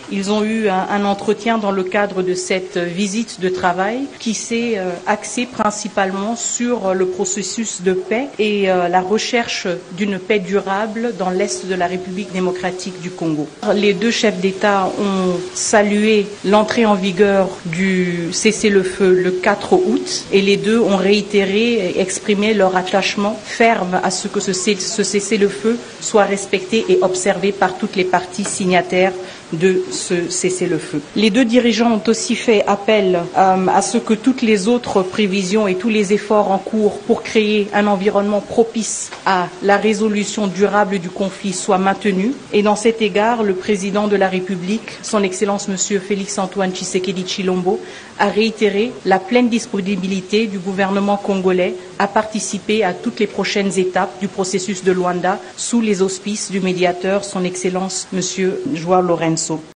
Ils ont eu un entretien dans le cadre de cette visite de travail qui s'est axé principalement sur le processus de paix et la recherche d'une paix durable dans l'Est de la République démocratique du Congo. Les deux chefs d'État ont salué l'entrée en vigueur du cessez-le-feu le 4 août et les deux ont réitéré et exprimé leur attachement ferme à ce que ce cessez-le-feu soit respecté et observé par toutes les parties signataires de ce cessez-le-feu. Les deux dirigeants ont aussi fait appel à ce que toutes les autres prévisions et tous les efforts en cours pour créer un environnement propice à la résolution durable du conflit soient maintenus. Et dans cet égard, le président de la République, son Excellence Monsieur Félix-Antoine Tshisekedi Tshilombo, a réitéré la pleine disponibilité du gouvernement congolais à participer à toutes les prochaines étapes du processus de Luanda sous les auspices du médiateur, son Excellence Monsieur João Lourenço.